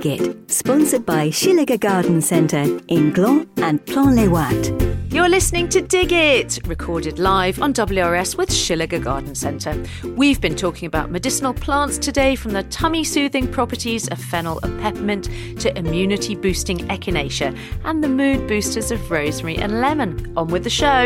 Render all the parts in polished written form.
Dig It, sponsored by Shilliger Garden Centre in Gland and Plan-les-Ouates. You're listening to Dig It, recorded live on WRS with Shilliger Garden Centre. We've been talking about medicinal plants today, from the tummy-soothing properties of fennel and peppermint to immunity-boosting echinacea and the mood boosters of rosemary and lemon. On with the show.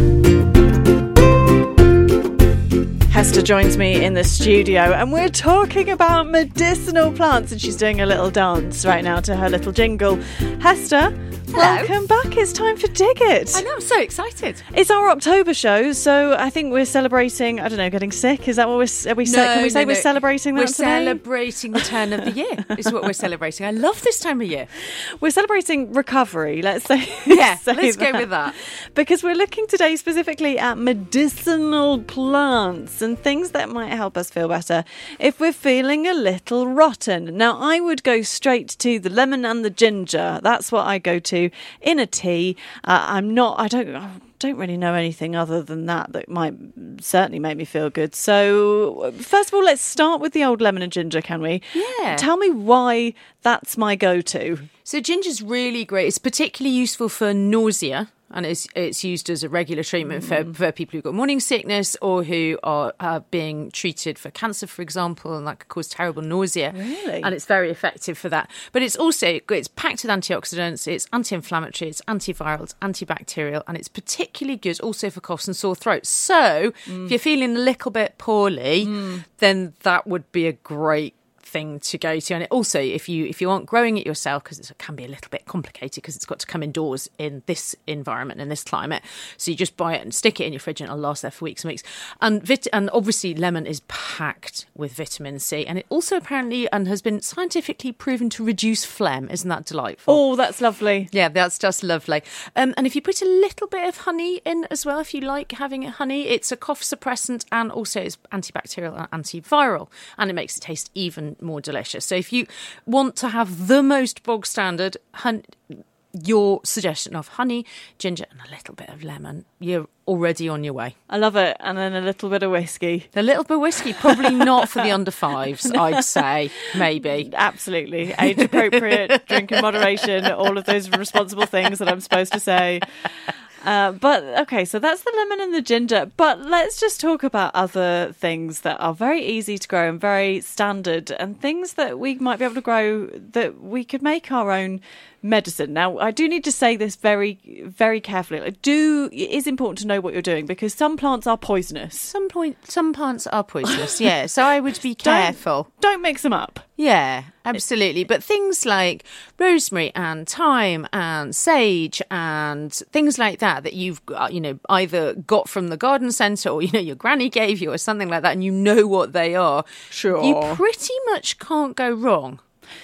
Hester joins me in the studio and we're talking about medicinal plants, and she's doing a little dance right now to her little jingle. Hester, welcome back. It's time for Dig It. I know, I'm so excited. It's our October show, so I think we're celebrating, I don't know, getting sick. Is that what we're celebrating that We're today? Celebrating the turn of the year is what we're celebrating. I love this time of year. We're celebrating recovery, let's say. Yeah, say let's go with that. Because we're looking today specifically at medicinal plants and things that might help us feel better if we're feeling a little rotten. Now, I would go straight to the lemon and the ginger. That's what I go to in a tea. I don't really know anything other than that might certainly make me feel good. So first of all, let's start with the old lemon and ginger, can we? Yeah. Tell me why that's my go-to. So ginger's really great. It's particularly useful for nausea, and it's used as a regular treatment for people who've got morning sickness or who are being treated for cancer, for example, and that could cause terrible nausea. Really? And it's very effective for that. But it's packed with antioxidants, it's anti-inflammatory, it's antiviral, it's antibacterial, and it's particularly good also for coughs and sore throats. So if you're feeling a little bit poorly, then that would be a great thing to go to. And it also, if you aren't growing it yourself, because it can be a little bit complicated because it's got to come indoors in this environment, in this climate, so you just buy it and stick it in your fridge and it'll last there for weeks and weeks. And obviously lemon is packed with vitamin C, and it also apparently and has been scientifically proven to reduce phlegm. Isn't that delightful? Oh, that's lovely. Yeah, that's just lovely. And if you put a little bit of honey in as well, if you like having honey, it's a cough suppressant and also it's antibacterial and antiviral, and it makes it taste even more delicious. So if you want to have the most bog standard, your suggestion of honey, ginger and a little bit of lemon, you're already on your way. I love it. And then a little bit of whiskey. A little bit of whiskey, probably not for the under fives, I'd say, maybe. Absolutely. Age appropriate, drink in moderation, all of those responsible things that I'm supposed to say. But okay, so that's the lemon and the ginger. But let's just talk about other things that are very easy to grow and very standard, and things that we might be able to grow that we could make our own medicine. Now, I do need to say this very, very carefully. It is important to know what you're doing, because some plants are poisonous. Some plants are poisonous, yeah. So I would be careful. Don't mix them up. Yeah, absolutely. But things like rosemary and thyme and sage and things like that you've either got from the garden centre or your granny gave you or something like that, and you know what they are. Sure. You pretty much can't go wrong.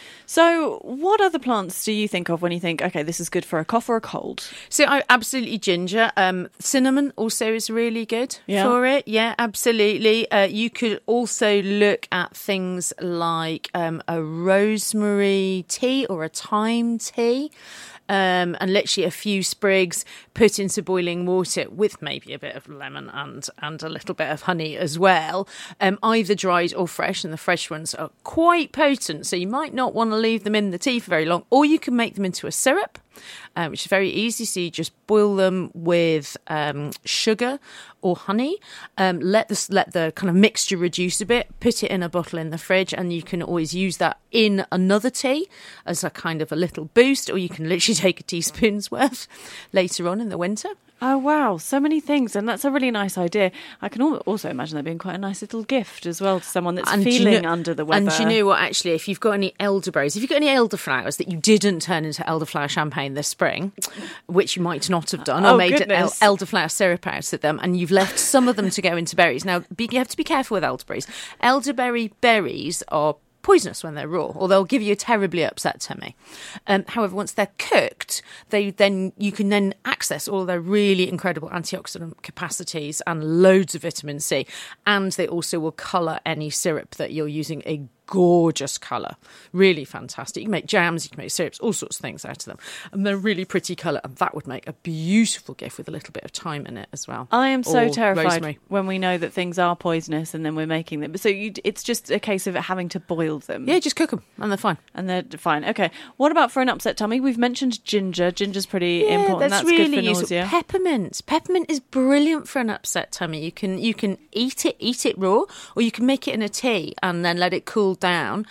So what other plants do you think of when you think, okay, this is good for a cough or a cold? So absolutely ginger. Cinnamon also is really good for it. Yeah, absolutely. You could also look at things like a rosemary tea or a thyme tea. And literally a few sprigs put into boiling water with maybe a bit of lemon and a little bit of honey as well, either dried or fresh, and the fresh ones are quite potent, so you might not want to leave them in the tea for very long, or you can make them into a syrup, which is very easy. So you just boil them with sugar or honey, let the kind of mixture reduce a bit, put it in a bottle in the fridge, and you can always use that in another tea as a kind of a little boost, or you can literally take a teaspoon's worth later on in the winter. Oh, wow. So many things. And that's a really nice idea. I can also imagine that being quite a nice little gift as well to someone that's feeling under the weather. And you know what, actually, if you've got any elderberries, if you've got any elderflowers that you didn't turn into elderflower champagne this spring, which you might not have done, or made elderflower syrup out of them, and you've left some of them to go into berries. Now, you have to be careful with elderberries. Elderberry berries are poisonous when they're raw, or they'll give you a terribly upset tummy. However, once they're cooked, you can access all their really incredible antioxidant capacities and loads of vitamin C, and they also will colour any syrup that you're using a gorgeous colour, really fantastic. You can make jams, you can make syrups, all sorts of things out of them, and they're really pretty colour, and that would make a beautiful gift with a little bit of thyme in it as well. I am so terrified rosemary. when we know that things are poisonous and then we're making them. So it's just a case of having to boil them. Yeah, just cook them and they're fine. And they're fine. Okay. What about for an upset tummy? We've mentioned ginger. Ginger's pretty important. That's really good for useful. nausea. Peppermint is brilliant for an upset tummy. You can eat it raw, or you can make it in a tea and then let it cool down,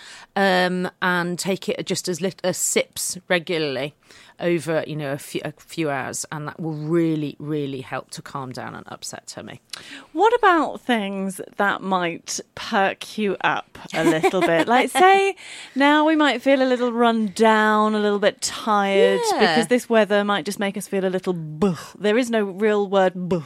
and take it just as sips regularly over a few hours, and that will really, really help to calm down an upset tummy. What about things that might perk you up a little bit? Like, say, now we might feel a little run down, a little bit tired, because this weather might just make us feel a little buh. There is no real word buh.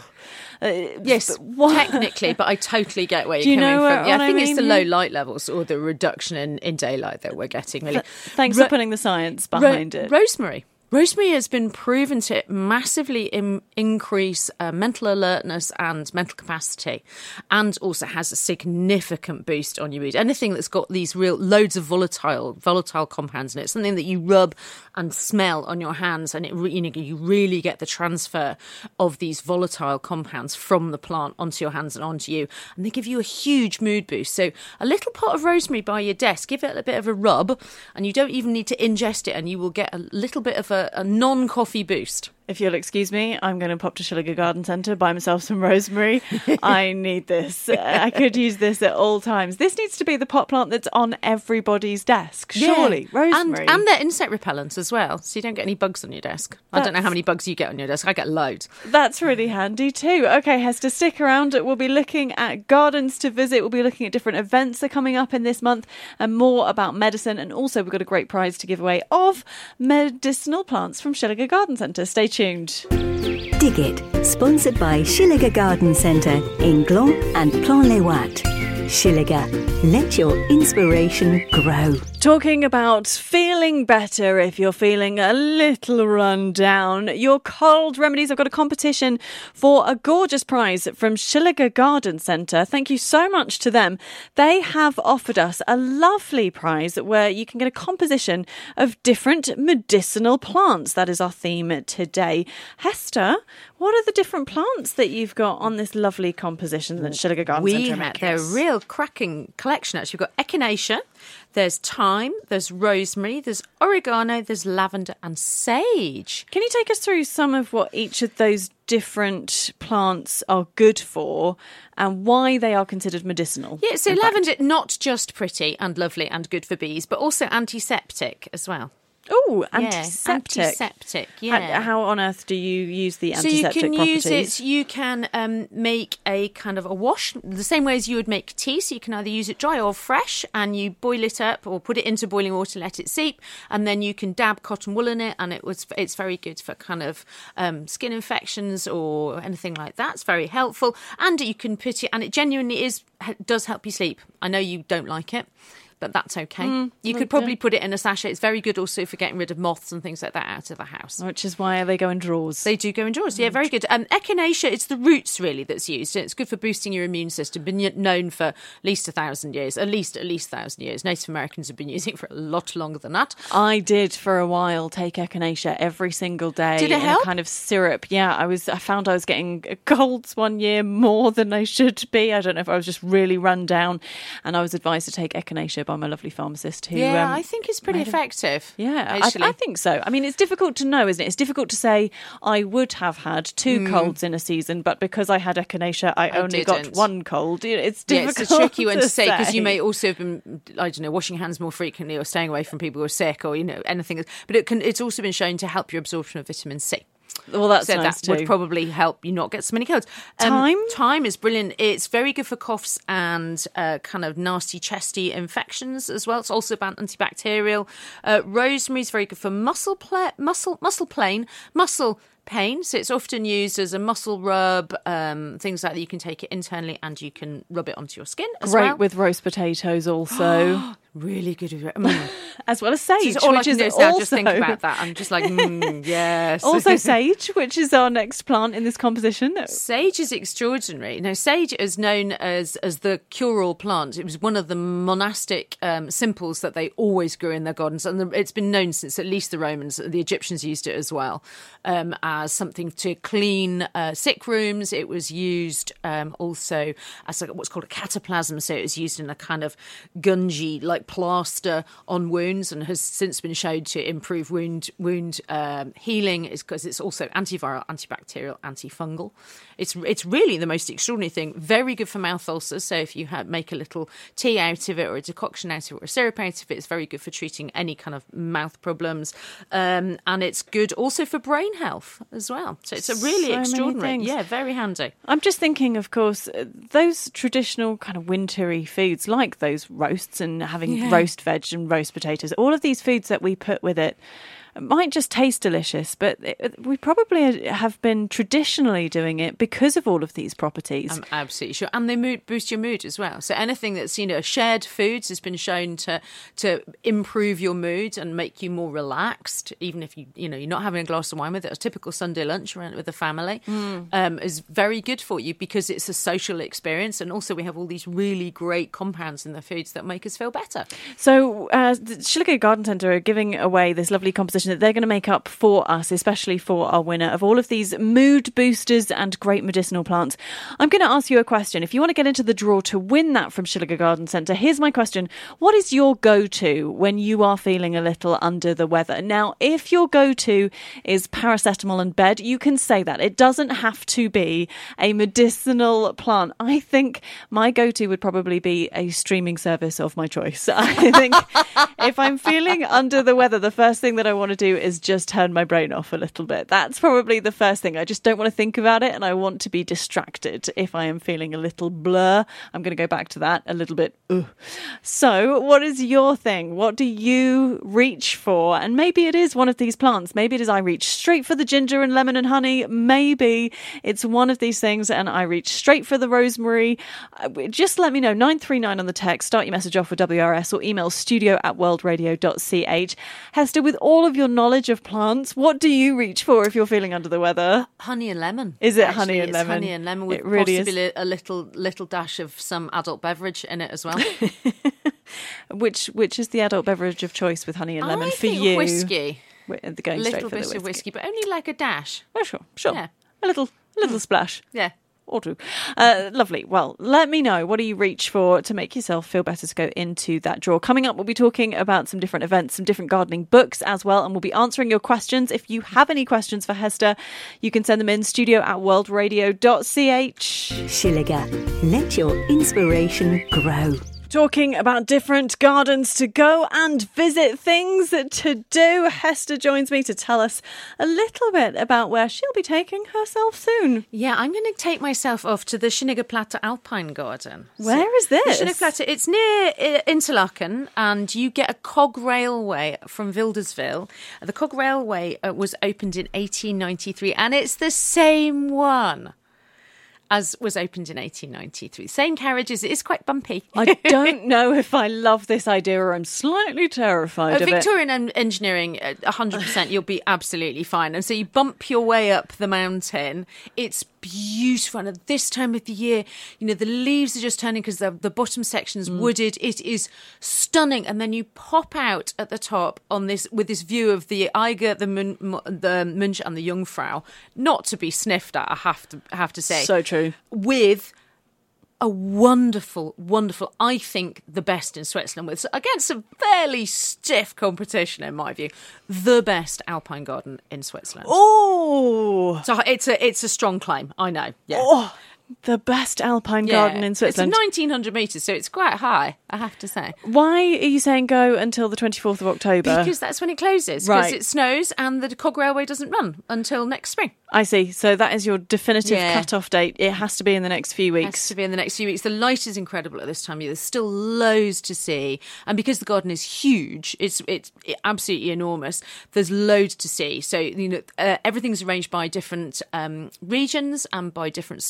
Yes, technically, but I totally get where you're coming from. Yeah, I think it's the low light levels or the reduction in daylight that we're getting, really. Thanks for putting the science behind it. Rosemary. Rosemary has been proven to massively increase mental alertness and mental capacity, and also has a significant boost on your mood. Anything that's got these loads of volatile compounds in it, something that you rub and smell on your hands, and you really get the transfer of these volatile compounds from the plant onto your hands and onto you, and they give you a huge mood boost. So a little pot of rosemary by your desk, give it a bit of a rub, and you don't even need to ingest it, and you will get a little bit of a non-coffee boost. If you'll excuse me, I'm going to pop to Shilliger Garden Centre, buy myself some rosemary. I need this. I could use this at all times. This needs to be the pot plant that's on everybody's desk, surely. Yeah. Rosemary. And they're insect repellents as well, so you don't get any bugs on your desk. I don't know how many bugs you get on your desk. I get loads. That's really handy too. Okay, Hester, stick around. We'll be looking at gardens to visit. We'll be looking at different events that are coming up in this month and more about medicine. And also we've got a great prize to give away of medicinal plants from Shilliger Garden Centre. Stay tuned. Dig It, sponsored by Shilliger Garden Centre in Gland and Plan-les-Ouates. Shilliger, let your inspiration grow. Talking about feeling better if you're feeling a little run down. Your cold remedies. I've got a competition for a gorgeous prize from Shilliger Garden Centre. Thank you so much to them. They have offered us a lovely prize where you can get a composition of different medicinal plants. That is our theme today. Hester, what are the different plants that you've got on this lovely composition that Shilliger Garden Centre makes? They're a real cracking collection, actually. We've got echinacea, there's thyme, there's rosemary, there's oregano, there's lavender and sage. Can you take us through some of what each of those different plants are good for and why they are considered medicinal? Yeah, so lavender, not just pretty and lovely and good for bees, but also antiseptic as well. Oh, antiseptic. Antiseptic, yeah. How on earth do you use the antiseptic properties? So you can properties? use it, you can make a kind of a wash, the same way as you would make tea. So you can either use it dry or fresh, and you boil it up or put it into boiling water, let it seep, and then you can dab cotton wool in it, and it's very good for kind of skin infections or anything like that. It's very helpful, and you can put it, and it genuinely does help you sleep. I know you don't like it, but that's okay. You could probably put it in a sachet. It's very good also for getting rid of moths and things like that out of the house. Which is why they go in drawers. They do go in drawers, yeah, very good. Echinacea, it's the roots really that's used. It's good for boosting your immune system. Been known for at least 1,000 years, at least 1,000 years. Native Americans have been using it for a lot longer than that. I did for a while take echinacea every single day. Did it help? A kind of syrup. Yeah, I found I was getting colds one year more than I should be. I don't know if I was just really run down, and I was advised to take echinacea by my lovely pharmacist who I think it's pretty effective. Yeah, I think so. I mean, it's difficult to know, isn't it? It's difficult to say I would have had 2 colds in a season, but because I had echinacea, I only got 1 cold. It's difficult. Yeah, it's a tricky one to say, because you may also have been, I don't know, washing hands more frequently or staying away from people who are sick or anything. But it's also been shown to help your absorption of vitamin C. Well, that's so nice that too. would probably help you not get so many colds. Thyme is brilliant. It's very good for coughs and kind of nasty chesty infections as well. It's also antibacterial. Rosemary is very good for muscle pain. So it's often used as a muscle rub, things like that. You can take it internally and you can rub it onto your skin as well. Great with roast potatoes also. Really good. As well as sage, all which I can is do is also... now just think about that. I'm just like, yes. Also sage, which is our next plant in this composition. Sage is extraordinary. Now, sage is known as the cure-all plant. It was one of the monastic simples that they always grew in their gardens, and it's been known since at least the Romans. The Egyptians used it as well as something to clean sick rooms. It was used also as what's called a cataplasm, so it was used in a kind of gungy, like plaster on wounds, and has since been shown to improve wound healing. Is because it's also antiviral, antibacterial, antifungal. It's really the most extraordinary thing. Very good for mouth ulcers. So if you make a little tea out of it, or a decoction out of it, or a syrup out of it, it's very good for treating any kind of mouth problems. And it's good also for brain health as well. So it's a really extraordinary, very handy. I'm just thinking, of course, those traditional kind of wintry foods like those roasts and having roast veg and roast potatoes, all of these foods that we put with it might just taste delicious, but we probably have been traditionally doing it because of all of these properties. I'm absolutely sure. And they boost your mood as well. So anything that's, shared foods has been shown to improve your mood and make you more relaxed, even if you're not having a glass of wine with it. A typical Sunday lunch around with the family is very good for you because it's a social experience. And also we have all these really great compounds in the foods that make us feel better. So the Shilliga Garden Centre are giving away this lovely composition that they're going to make up for us, especially for our winner of all of these mood boosters and great medicinal plants. I'm going to ask you a question. If you want to get into the draw to win that from Shilliga Garden Centre, here's my question. What is your go-to when you are feeling a little under the weather? Now, if your go-to is paracetamol and bed, you can say that. It doesn't have to be a medicinal plant. I think my go-to would probably be a streaming service of my choice. I think if I'm feeling under the weather, the first thing that I want to do is just turn my brain off a little bit. That's probably the first thing. I just don't want to think about it, and I want to be distracted. If I am feeling a little blur, I'm going to go back to that a little bit. So what is your thing? What do you reach for? And maybe it is one of these plants. Maybe it is I reach straight for the ginger and lemon and honey. Maybe it's one of these things and I reach straight for the rosemary. Just let me know. 939 on the text. Start your message off with WRS or email studio@worldradio.ch. Hester, with all of your knowledge of plants, what do you reach for if you're feeling under the weather? Honey and lemon. Is it honey and lemon? Honey and lemon with really possibly a little dash of some adult beverage in it as well. Which is the adult beverage of choice with honey and lemon for you? Whiskey. Going a little bit of whiskey, but only like a dash. Oh, sure. Yeah. A little splash. Yeah. Or two. Lovely. Well, let me know. What do you reach for to make yourself feel better to go into that draw? Coming up, we'll be talking about some different events, some different gardening books as well, and we'll be answering your questions. If you have any questions for Hester, you can send them in studio@worldradio.ch. Shilliga, let your inspiration grow. Talking about different gardens to go and visit, things to do. Hester joins me to tell us a little bit about where she'll be taking herself soon. Yeah, I'm going to take myself off to the Schönigerplatte Alpine Garden. Where is this? The Schönigerplatte, it's near Interlaken, and you get a cog railway from Wilderswil. The cog railway was opened in 1893, and it's the same one as was opened in 1893. Same carriages. It is quite bumpy. I don't know if I love this idea or I'm slightly terrified of Victorian engineering, 100%, you'll be absolutely fine. And so you bump your way up the mountain. It's beautiful. And at this time of the year, the leaves are just turning because the bottom section's wooded. It is stunning. And then you pop out at the top with this view of the Eiger, the Munch and the Jungfrau. Not to be sniffed at, I have to say. So true. With a wonderful, I think the best in Switzerland, with against a fairly stiff competition in my view, the best alpine garden in Switzerland. Oh, so it's a strong claim, I know. Yeah. Oh, the best alpine garden in Switzerland. It's 1,900 metres, so it's quite high, I have to say. Why are you saying go until the 24th of October? Because that's when it closes. Because it snows and the cog railway doesn't run until next spring. I see. So that is your definitive cut-off date. It has to be in the next few weeks. It has to be in the next few weeks. The light is incredible at this time of year. There's still loads to see. And because the garden is huge, it's absolutely enormous, there's loads to see. So, everything's arranged by different regions and by different stone types.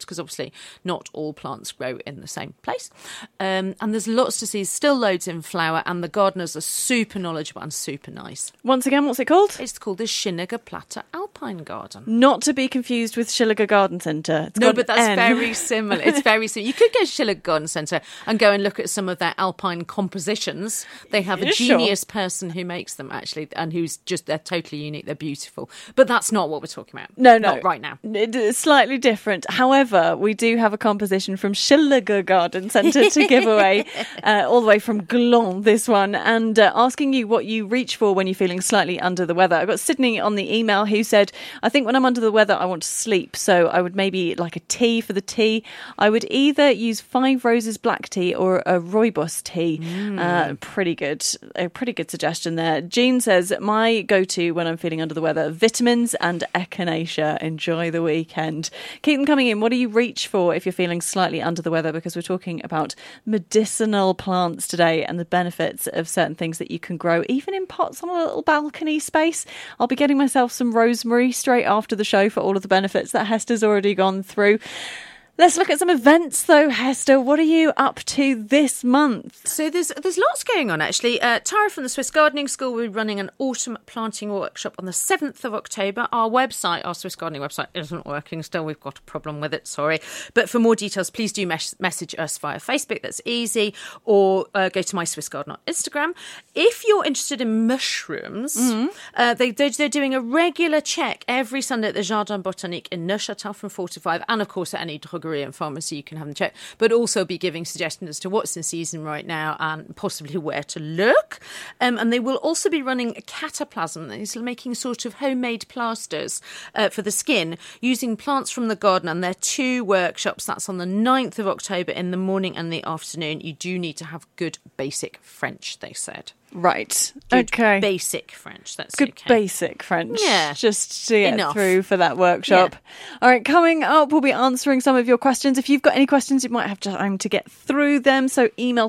plants, because obviously not all plants grow in the same place. And there's lots to see, still loads in flower, and the gardeners are super knowledgeable and super nice. Once again, what's it called? It's called the Schilliger Platte Alpine Garden. Not to be confused with Schilliger Garden Centre. No, but that's very similar. It's very similar. You could go to Schilliger Garden Centre and go and look at some of their alpine compositions. They have a genius person who makes them, actually, and they're totally unique. They're beautiful. But that's not what we're talking about. No. Not right now. It's slightly different. However, we do have a composition from Schilliger Garden Centre to give away, all the way from Glon, this one, and asking you what you reach for when you're feeling slightly under the weather. I got Sydney on the email who said, I think when I'm under the weather, I want to sleep. So I would maybe like a tea for the tea. I would either use 5 Roses black tea or a rooibos tea. Pretty good. A pretty good suggestion there. Jean says, my go-to when I'm feeling under the weather, vitamins and echinacea. Enjoy the weekend. Keep them coming in. What do you reach for if you're feeling slightly under the weather? Because we're talking about medicinal plants today and the benefits of certain things that you can grow, even in pots on a little balcony space. I'll be getting myself some rosemary straight after the show for all of the benefits that Hester's already gone through. Let's look at some events, though, Hester. What are you up to this month? So there's lots going on, actually. Tara from the Swiss Gardening School will be running an autumn planting workshop on the 7th of October. Our website, our Swiss Gardening website, isn't working still. We've got a problem with it, sorry. But for more details, please do message us via Facebook. That's easy. Or go to My Swiss Garden on Instagram. If you're interested in mushrooms, they're doing a regular check every Sunday at the Jardin Botanique in Neuchâtel from 4 to 5. And, of course, at any drogerie and pharmacy you can have them checked, but also be giving suggestions as to what's in season right now and possibly where to look. And they will also be running a cataplasm. They're making sort of homemade plasters for the skin using plants from the garden, and there are 2 workshops. That's on the 9th of October in the morning and the afternoon. You do need to have good basic French, they said. Right. Good okay. Basic French. That's good. Okay. Basic French. Yeah. Just to get Enough. through for that workshop. Yeah. All right. Coming up, we'll be answering some of your questions. If you've got any questions, you might have time to get through them. So email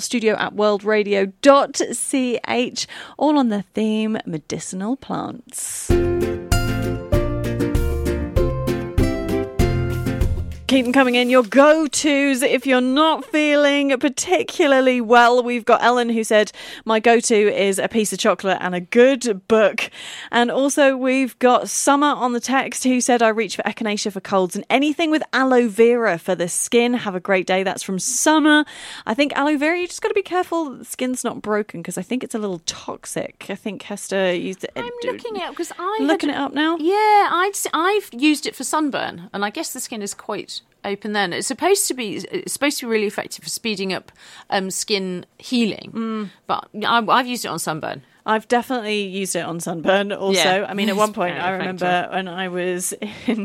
studio@worldradio.ch. All on the theme medicinal plants. Keep them coming in. Your go-tos if you're not feeling particularly well. We've got Ellen who said, my go-to is a piece of chocolate and a good book. And also we've got Summer on the text who said, I reach for echinacea for colds and anything with aloe vera for the skin. Have a great day. That's from Summer. I think aloe vera, you just got to be careful the skin's not broken because I think it's a little toxic. I think Hester used it. I'm looking it up because looking it up now. Yeah, I've used it for sunburn, and I guess the skin is quite open then. It's supposed to be really effective for speeding up skin healing, but I've used it on sunburn. I've definitely used it on sunburn also. Yeah. I mean, at one point, I remember when I was in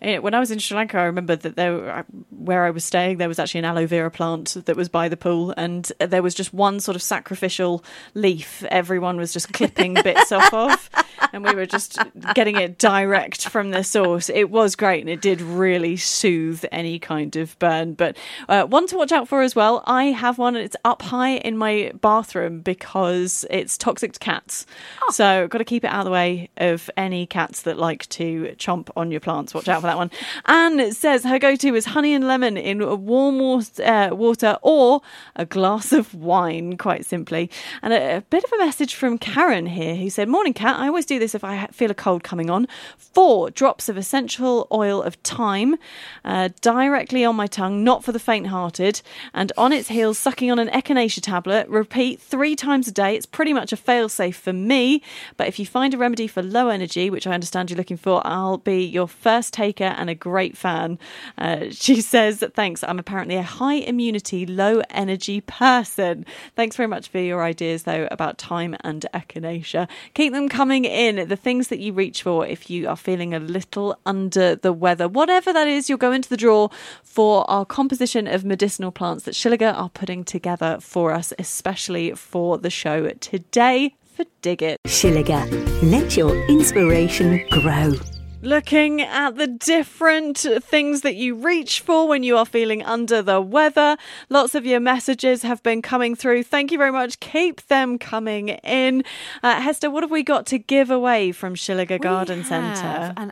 Sri Lanka, I remember that where I was staying, there was actually an aloe vera plant that was by the pool, and there was just one sort of sacrificial leaf everyone was just clipping bits off of, and we were just getting it direct from the source. It was great, and it did really soothe any kind of burn. But one to watch out for as well, I have one, and it's up high in my bathroom because it's toxic to cats. So got to keep it out of the way of any cats that like to chomp on your plants. Watch out for that one. Anne says her go-to is honey and lemon in warm water or a glass of wine, quite simply. And a bit of a message from Karen here who said, morning Kat, I always do this if I feel a cold coming on. 4 drops of essential oil of thyme directly on my tongue, not for the faint-hearted, and on its heels sucking on an echinacea tablet. Repeat 3 times a day. It's pretty much a fail-safe for me, but if you find a remedy for low energy, which I understand you're looking for, I'll be your first taker and a great fan. She says, thanks, I'm apparently a high immunity, low energy person. Thanks very much for your ideas though about thyme and echinacea. Keep them coming in, the things that you reach for if you are feeling a little under the weather. Whatever that is, you'll go into the draw for our composition of medicinal plants that Schilliger are putting together for us, especially for the show today. Dig it. Schilliger, let your inspiration grow. Looking at the different things that you reach for when you are feeling under the weather. Lots of your messages have been coming through. Thank you very much. Keep them coming in. Hester, what have we got to give away from Shilliger Garden Centre? An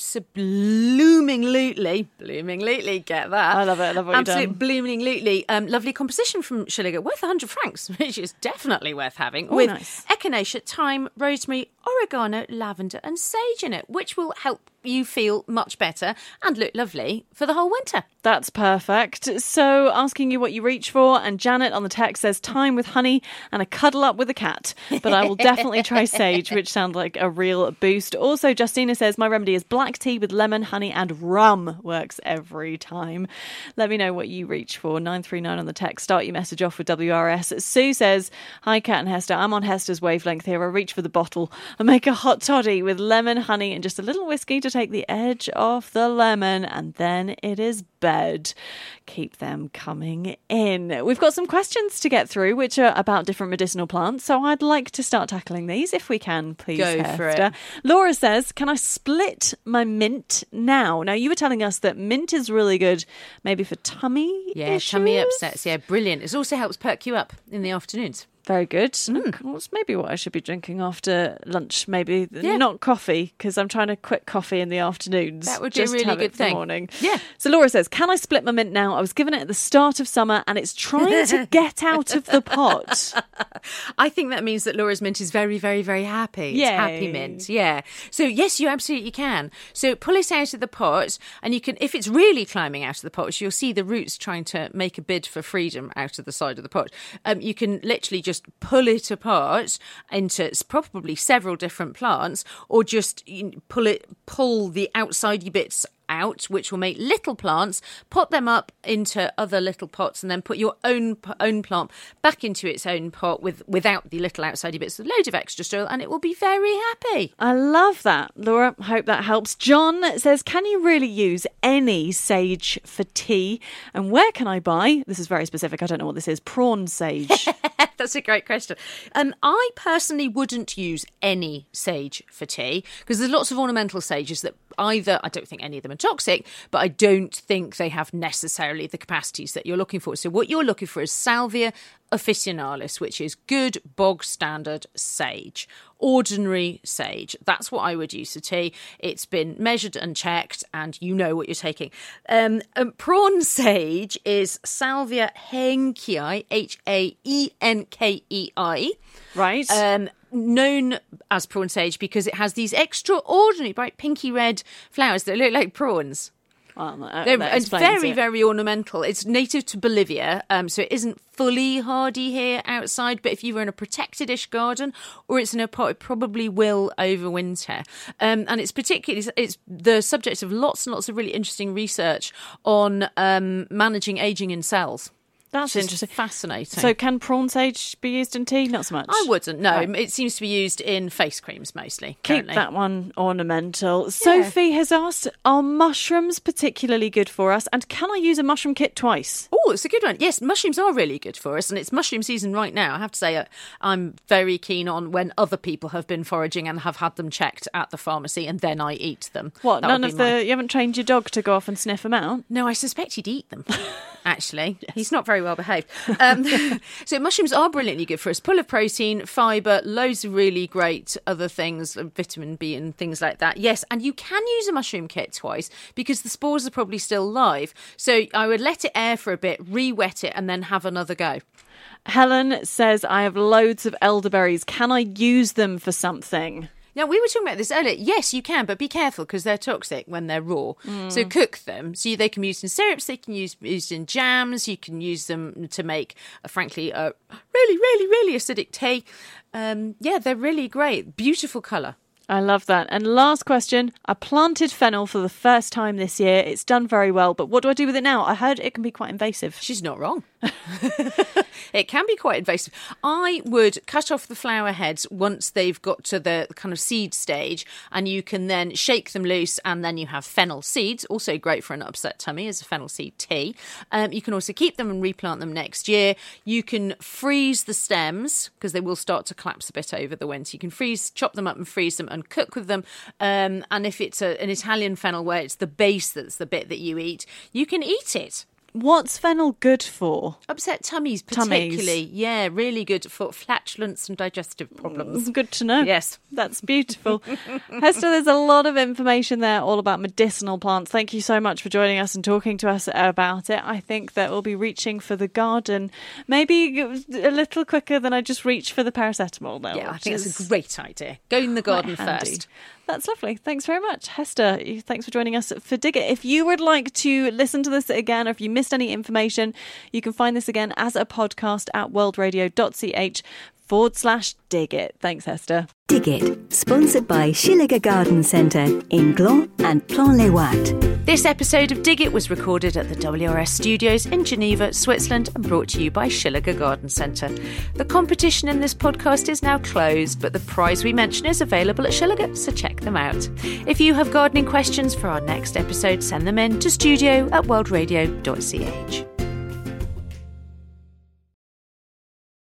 blooming-lutely, get that. I love it. I love what you've done. Absolute blooming-lutely. Lovely composition from Shilliger, worth £100, which is definitely worth having, with nice. echinacea, thyme, rosemary, oregano, lavender and sage in it, which will help you feel much better and look lovely for the whole winter. That's perfect. So asking you what you reach for, and Janet on the text says thyme with honey and a cuddle up with a cat. But I will definitely try sage, which sounds like a real boost. Also, Justina says my remedy is black tea with lemon, honey and rum. Works every time. Let me know what you reach for. 939 on the text. Start your message off with WRS. Sue says, hi Kat and Hester. I'm on Hester's wavelength here. I reach for the bottle and make a hot toddy with lemon, honey and just a little whiskey to take the edge off the lemon, and then it is bed. Keep them coming in. We've got some questions to get through which are about different medicinal plants, so I'd like to start tackling these if we can, please. Go Hester. for it. Laura says, can I split my mint now? Now, you were telling us that mint is really good maybe for tummy issues? Tummy upsets. Yeah, brilliant. It also helps perk you up in the afternoons. Very good. That's maybe what I should be drinking after lunch. Maybe not coffee, because I'm trying to quit coffee in the afternoons. That would be a really good thing. Morning. Yeah. So Laura says, can I split my mint now? I was given it at the start of summer and it's trying to get out of the pot. I think that means that Laura's mint is very, very, very happy. It's happy mint. Yeah. So yes, you absolutely can. So pull it out of the pot, and you can, if it's really climbing out of the pot, you'll see the roots trying to make a bid for freedom out of the side of the pot. You can literally just pull it apart into probably several different plants, or just pull the outsidey bits out, which will make little plants, pot them up into other little pots, and then put your own plant back into its own pot without the little outsidey bits, with a load of extra soil, and it will be very happy. I love that, Laura. Hope that helps. John says, can you really use any sage for tea? And where can I buy, this is very specific, I don't know what this is, prawn sage? That's a great question. I personally wouldn't use any sage for tea, because there's lots of ornamental sages that either, I don't think any of them are toxic, but I don't think they have necessarily the capacities that you're looking for. So what you're looking for is Salvia officinalis, which is good bog standard sage, ordinary sage. That's what I would use for tea. It's been measured and checked, and you know what you're taking. Prawn sage is Salvia haenkei, Haenkei. Right. Known as prawn sage because it has these extraordinary bright pinky red flowers that look like prawns. It's very, very ornamental. It's native to Bolivia, so it isn't fully hardy here outside, but if you were in a protected-ish garden or it's in a pot, it probably will overwinter. And it's the subject of lots and lots of really interesting research on managing ageing in cells. That's interesting. Fascinating. So can prawn sage be used in tea? Not so much. I wouldn't, no. Right. It seems to be used in face creams mostly. Keep that one ornamental. Yeah. Sophie has asked, are mushrooms particularly good for us? And can I use a mushroom kit twice? Oh, it's a good one. Yes, mushrooms are really good for us. And it's mushroom season right now. I have to say, I'm very keen on when other people have been foraging and have had them checked at the pharmacy, and then I eat them. What, you haven't trained your dog to go off and sniff them out? No, I suspect he'd eat them. Actually, yes. He's not very well behaved. So mushrooms are brilliantly good for us. Full of protein, fibre, loads of really great other things, vitamin B and things like that. Yes, and you can use a mushroom kit twice because the spores are probably still live. So I would let it air for a bit, re-wet it, and then have another go. Helen says, I have loads of elderberries. Can I use them for something? Now, we were talking about this earlier. Yes, you can, but be careful because they're toxic when they're raw. So cook them. So they can be used in syrups, they can be used in jams, you can use them to make, frankly, a really, really, really acidic tea. They're really great. Beautiful colour. I love that. And last question. I planted fennel for the first time this year. It's done very well, but what do I do with it now? I heard it can be quite invasive. She's not wrong. It can be quite invasive. I would cut off the flower heads once they've got to the kind of seed stage, and you can then shake them loose, and then you have fennel seeds, also great for an upset tummy as a fennel seed tea. You can also keep them and replant them next year. You can freeze the stems because they will start to collapse a bit over the winter. You can chop them up and freeze them and cook with them. And if it's an Italian fennel where it's the base that's the bit that you eat, you can eat it. What's fennel good for? Upset tummies, particularly. Yeah, really good for flatulence and digestive problems. Good to know. Yes. That's beautiful. Hester, there's a lot of information there all about medicinal plants. Thank you so much for joining us and talking to us about it. I think that we'll be reaching for the garden maybe a little quicker than I just reached for the paracetamol now. Yeah, I think it's a great idea. Go in the garden first. That's lovely. Thanks very much, Hester. Thanks for joining us for Dig It. If you would like to listen to this again, or if you missed any information, you can find this again as a podcast at worldradio.ch/Dig It. Thanks, Hester. Dig It, sponsored by Shilliger Garden Centre in Gland and Plan-les-Ouates. This episode of Dig It was recorded at the WRS studios in Geneva, Switzerland, and brought to you by Shilliger Garden Centre. The competition in this podcast is now closed, but the prize we mention is available at Shilliger, so check them out. If you have gardening questions for our next episode, send them in to studio@worldradio.ch.